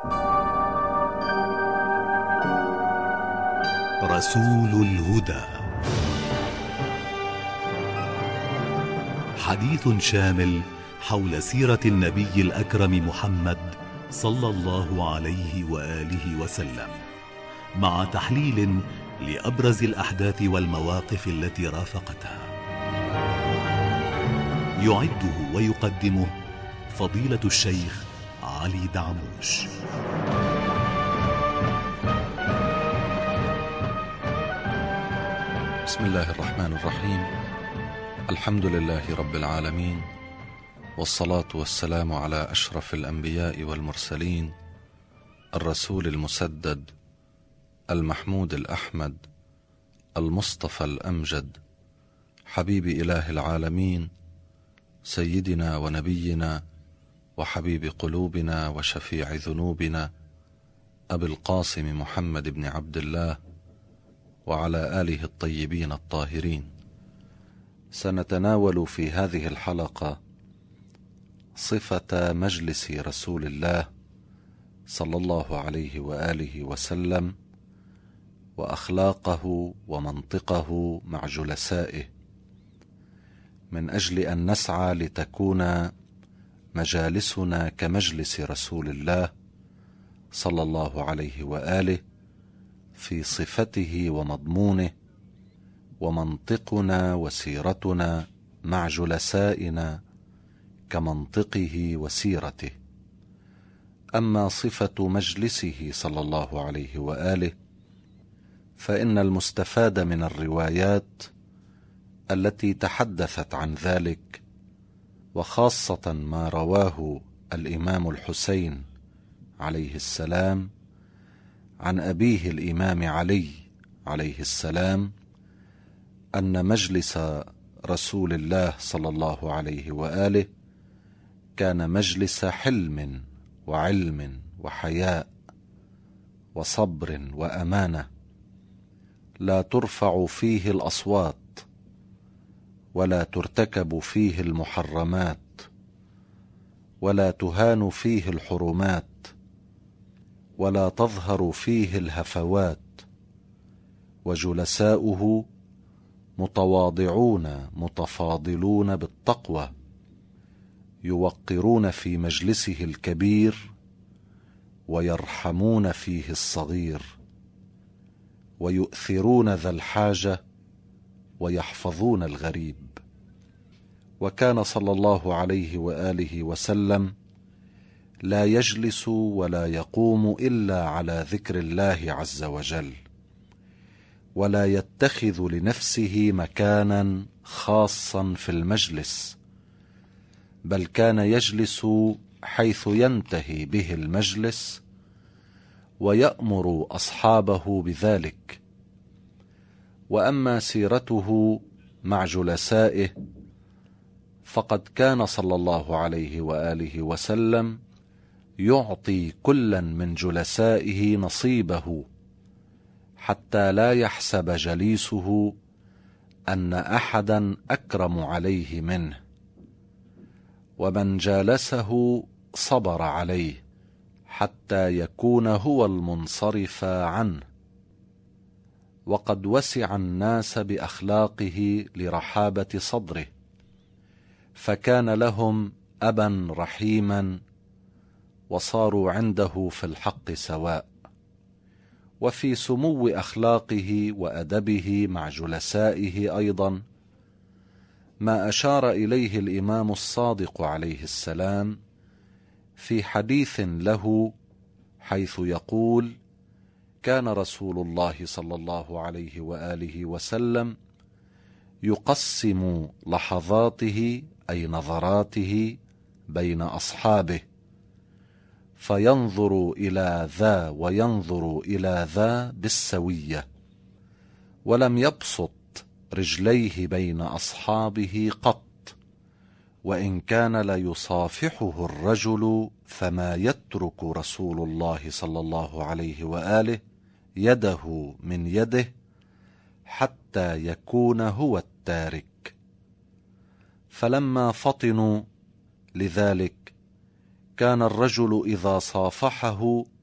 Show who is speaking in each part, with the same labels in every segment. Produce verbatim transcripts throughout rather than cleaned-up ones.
Speaker 1: رسول الهدى، حديث شامل حول سيرة النبي الأكرم محمد صلى الله عليه وآله وسلم، مع تحليل لأبرز الأحداث والمواقف التي رافقتها. يعده ويقدمه فضيلة الشيخ علي دعموش.
Speaker 2: بسم الله الرحمن الرحيم. الحمد لله رب العالمين، والصلاة والسلام على أشرف الأنبياء والمرسلين، الرسول المسدد المحمود الأحمد المصطفى الأمجد، حبيب إله العالمين، سيدنا ونبينا وحبيب قلوبنا وشفيع ذنوبنا، أبي القاسم محمد بن عبد الله وعلى آله الطيبين الطاهرين. سنتناول في هذه الحلقة صفة مجلس رسول الله صلى الله عليه وآله وسلم، وأخلاقه ومنطقه مع جلسائه، من أجل أن نسعى لتكون مجالسنا كمجلس رسول الله صلى الله عليه وآله في صفته ومضمونه، ومنطقنا وسيرتنا مع جلسائنا كمنطقه وسيرته. أما صفة مجلسه صلى الله عليه وآله فإن المستفاد من الروايات التي تحدثت عن ذلك، وخاصة ما رواه الإمام الحسين عليه السلام عن أبيه الإمام علي عليه السلام، أن مجلس رسول الله صلى الله عليه وآله كان مجلس حلم وعلم وحياء وصبر وأمانة، لا ترفع فيه الأصوات، ولا ترتكب فيه المحرمات، ولا تهان فيه الحرمات، ولا تظهر فيه الهفوات، وجلساؤه متواضعون متفاضلون بالتقوى، يوقرون في مجلسه الكبير، ويرحمون فيه الصغير، ويؤثرون ذا الحاجة، ويحفظون الغريب. وكان صلى الله عليه وآله وسلم لا يجلس ولا يقوم إلا على ذكر الله عز وجل، ولا يتخذ لنفسه مكانا خاصا في المجلس، بل كان يجلس حيث ينتهي به المجلس، ويأمر أصحابه بذلك. وأما سيرته مع جلسائه فقد كان صلى الله عليه وآله وسلم يعطي كلا من جلسائه نصيبه، حتى لا يحسب جليسه أن أحدا أكرم عليه منه، ومن جالسه صبر عليه حتى يكون هو المنصرف عنه. وقد وسع الناس بأخلاقه لرحابة صدره، فكان لهم أبا رحيما، وصاروا عنده في الحق سواء. وفي سمو أخلاقه وأدبه مع جلسائه أيضا ما أشار إليه الإمام الصادق عليه السلام في حديث له، حيث يقول: كان رسول الله صلى الله عليه وآله وسلم يقسم لحظاته أي نظراته بين أصحابه، فينظر إلى ذا وينظر إلى ذا بالسوية، ولم يبسط رجليه بين أصحابه قط، وإن كان ليصافحه الرجل فما يترك رسول الله صلى الله عليه وآله يده من يده حتى يكون هو التارك. فلما فطنوا لذلك كان الرجل إذا صافحه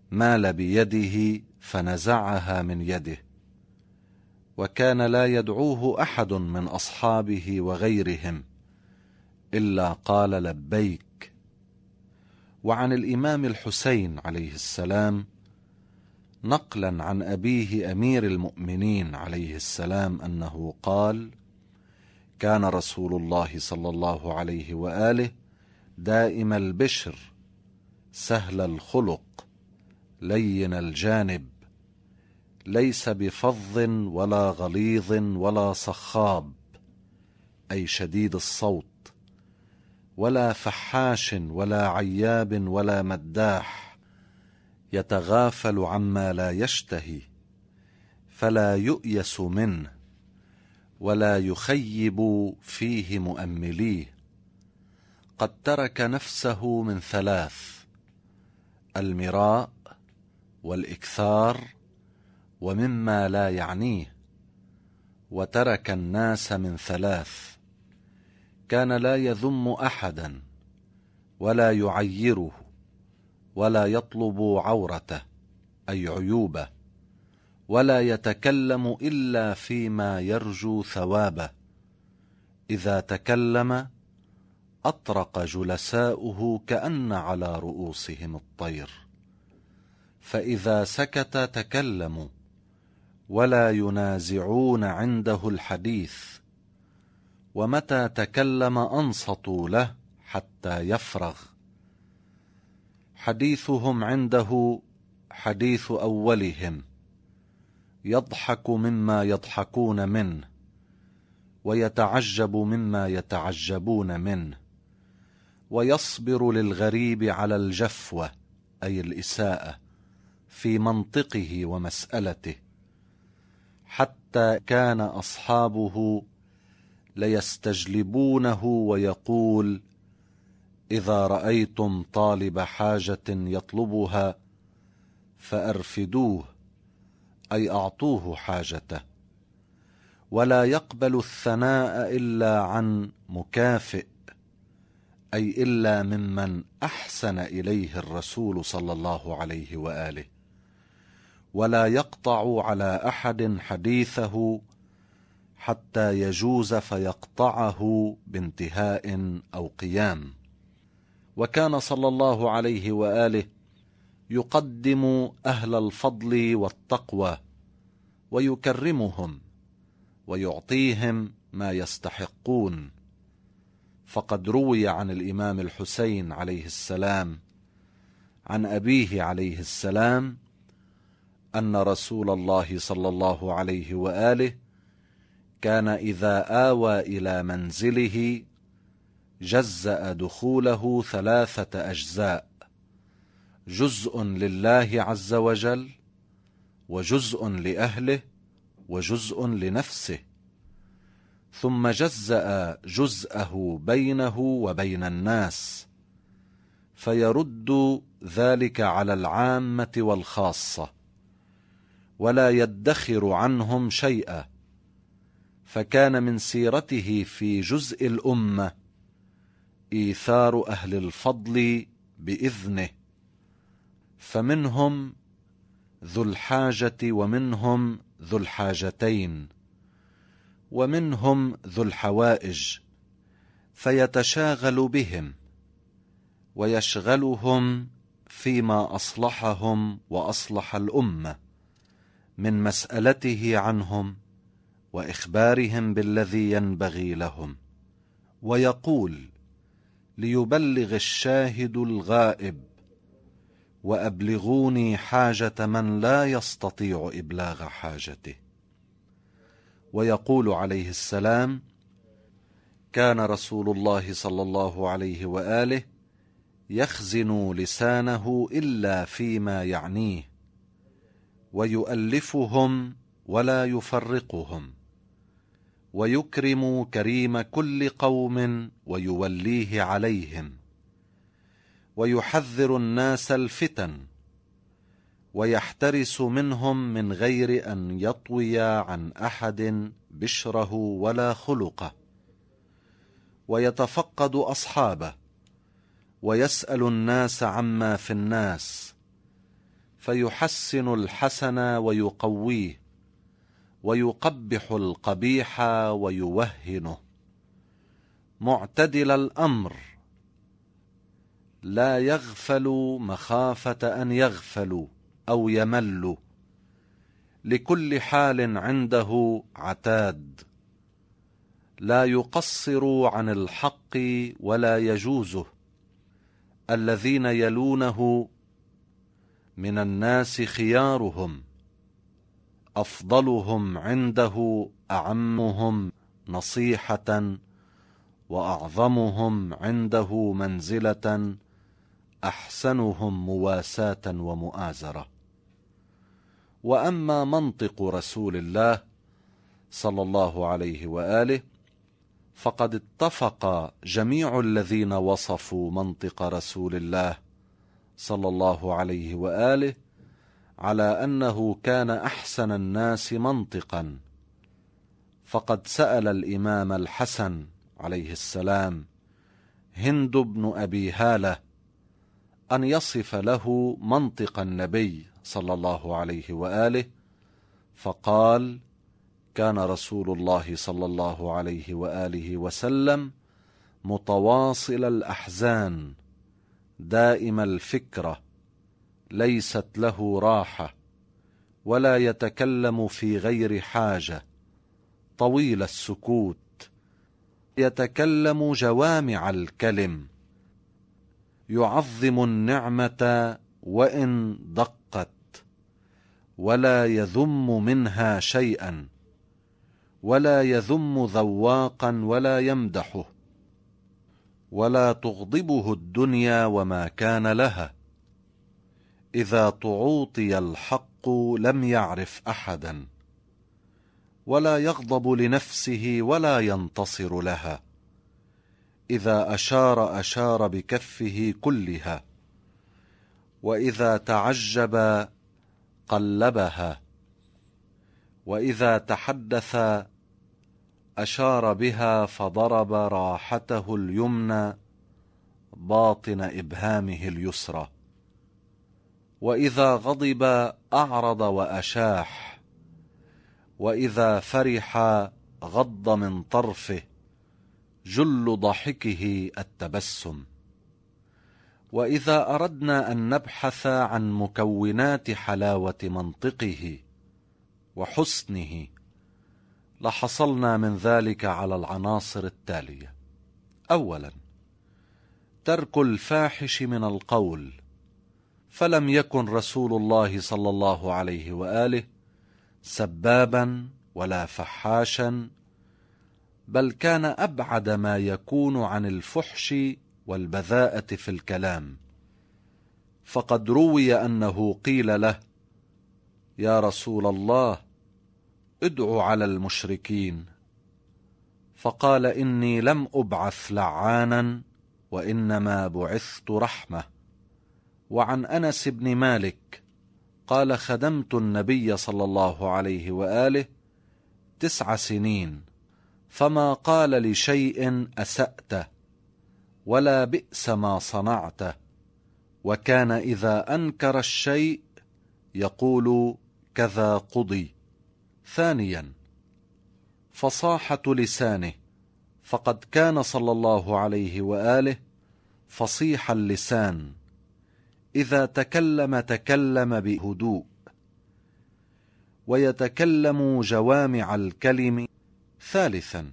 Speaker 2: مال بيده فنزعها من يده، وكان لا يدعوه أحد من أصحابه وغيرهم إلا قال لبيك. وعن الإمام الحسين عليه السلام نقلا عن أبيه أمير المؤمنين عليه السلام أنه قال: كان رسول الله صلى الله عليه وآله دائم البشر، سهل الخلق، لين الجانب، ليس بفظ ولا غليظ ولا صخاب، أي شديد الصوت، ولا فحاش ولا عياب ولا مداح، يتغافل عما لا يشتهي فلا يؤيس منه ولا يخيب فيه مؤمليه. قد ترك نفسه من ثلاث: المراء والإكثار ومما لا يعنيه. وترك الناس من ثلاث: كان لا يذم أحدا ولا يعيره ولا يطلب عورته أي عيوبه، ولا يتكلم إلا فيما يرجو ثوابه. إذا تكلم أطرق جلساؤه كأن على رؤوسهم الطير، فإذا سكت تكلموا ولا ينازعون عنده الحديث، ومتى تكلم أنصتوا له حتى يفرغ. حديثهم عنده حديث أولهم، يضحك مما يضحكون منه ويتعجب مما يتعجبون منه، ويصبر للغريب على الجفوة أي الإساءة في منطقه ومسألته، حتى كان أصحابه ليستجلبونه ويقول: إذا رأيتم طالب حاجة يطلبها فأرفدوه، أي أعطوه حاجته. ولا يقبل الثناء إلا عن مكافئ، أي إلا ممن أحسن إليه الرسول صلى الله عليه وآله. ولا يقطع على أحد حديثه حتى يجوز فيقطعه بانتهاء أو قيام. وكان صلى الله عليه وآله يقدم أهل الفضل والتقوى ويكرمهم ويعطيهم ما يستحقون. فقد روي عن الإمام الحسين عليه السلام عن أبيه عليه السلام أن رسول الله صلى الله عليه وآله كان إذا آوى إلى منزله جزأ دخوله ثلاثة أجزاء: جزء لله عز وجل، وجزء لأهله، وجزء لنفسه، ثم جزأ جزءه بينه وبين الناس، فيرد ذلك على العامة والخاصة، ولا يدخر عنهم شيئا. فكان من سيرته في جزء الأمة إيثار أهل الفضل بإذنه، فمنهم ذو الحاجة ومنهم ذو الحاجتين ومنهم ذو الحوائج، فيتشاغل بهم ويشغلهم فيما أصلحهم وأصلح الأمة من مسألته عنهم وإخبارهم بالذي ينبغي لهم. ويقول: ليبلغ الشاهد الغائب، وأبلغوني حاجة من لا يستطيع إبلاغ حاجته. ويقول عليه السلام: كان رسول الله صلى الله عليه وآله يخزن لسانه إلا فيما يعنيه، ويؤلفهم ولا يفرقهم، ويكرم كريم كل قوم ويوليه عليهم، ويحذر الناس الفتن، ويحترس منهم من غير أن يطوي عن أحد بشره ولا خلقه، ويتفقد أصحابه، ويسأل الناس عما في الناس، فيحسن الحسن ويقويه، ويقبح القبيح ويوهنه، معتدل الأمر، لا يغفل مخافة أن يغفلوا أو يملوا، لكل حال عنده عتاد، لا يقصر عن الحق ولا يجوزه. الذين يلونه من الناس خيارهم، أفضلهم عنده أعمهم نصيحة، وأعظمهم عنده منزلة أحسنهم مواساة ومؤازرة. وأما منطق رسول الله صلى الله عليه وآله فقد اتفق جميع الذين وصفوا منطق رسول الله صلى الله عليه وآله على أنه كان أحسن الناس منطقا. فقد سأل الإمام الحسن عليه السلام هند بن أبي هالة أن يصف له منطق النبي صلى الله عليه وآله، فقال: كان رسول الله صلى الله عليه وآله وسلم متواصل الأحزان، دائم الفكرة، ليست له راحة، ولا يتكلم في غير حاجة، طويل السكوت، يتكلم جوامع الكلم، يعظم النعمة وإن دقت، ولا يذم منها شيئا، ولا يذم ذواقا ولا يمدحه، ولا تغضبه الدنيا وما كان لها. إذا تعوطي الحق لم يعرف أحدا، ولا يغضب لنفسه ولا ينتصر لها. إذا أشار أشار بكفه كلها، وإذا تعجب قلبها، وإذا تحدث أشار بها فضرب راحته اليمنى باطن إبهامه اليسرى. وإذا غضب أعرض وأشاح، وإذا فرح غض من طرفه، جل ضحكه التبسم. وإذا أردنا أن نبحث عن مكونات حلاوة منطقه وحسنه لحصلنا من ذلك على العناصر التالية: أولا، ترك الفاحش من القول، فلم يكن رسول الله صلى الله عليه وآله سبابا ولا فحاشا، بل كان أبعد ما يكون عن الفحش والبذاءة في الكلام. فقد روي أنه قيل له: يا رسول الله، ادع على المشركين، فقال: إني لم أبعث لعانا، وإنما بعثت رحمة. وعن أنس بن مالك قال: خدمت النبي صلى الله عليه وآله تسع سنين، فما قال لشيء أسأته، ولا بئس ما صنعته، وكان إذا أنكر الشيء يقول: كذا قضي. ثانيا، فصاحة لسانه، فقد كان صلى الله عليه وآله فصيح اللسان، إذا تكلم تكلم بهدوء، ويتكلم جوامع الكلم. ثالثا،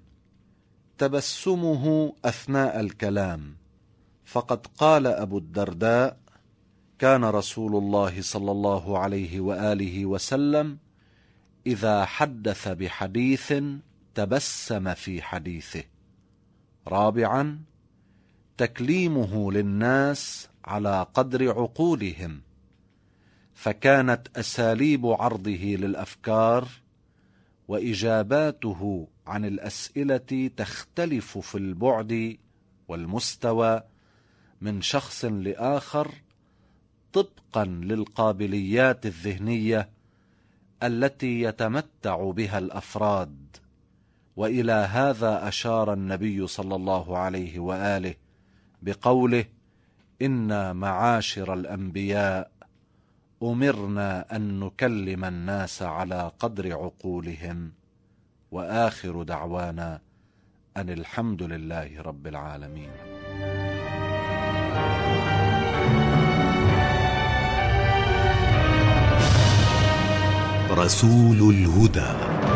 Speaker 2: تبسمه أثناء الكلام، فقد قال أبو الدرداء: كان رسول الله صلى الله عليه وآله وسلم إذا حدث بحديث تبسم في حديثه. رابعا، تكليمه للناس على قدر عقولهم، فكانت أساليب عرضه للأفكار وإجاباته عن الأسئلة تختلف في البعد والمستوى من شخص لآخر، طبقا للقابليات الذهنية التي يتمتع بها الأفراد. وإلى هذا أشار النبي صلى الله عليه وآله بقوله: إنا معاشر الأنبياء أمرنا أن نكلم الناس على قدر عقولهم. وآخر دعوانا أن الحمد لله رب العالمين.
Speaker 1: رسول الهدى.